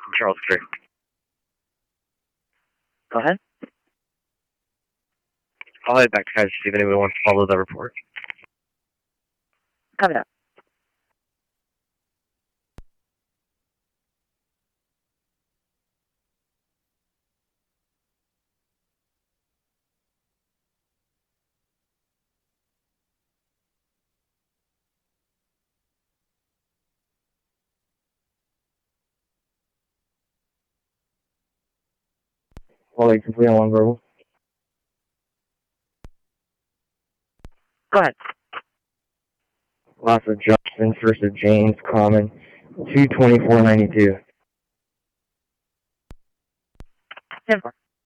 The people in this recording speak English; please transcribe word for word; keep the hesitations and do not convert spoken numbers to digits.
Charles Street. Go ahead. I'll head back to Kaiser to see if anyone wants to follow the report. Copy that. Well, you complete on one verbal. Go ahead. Lots of Justin, first of James, common, two twenty-four ninety-two. ten four.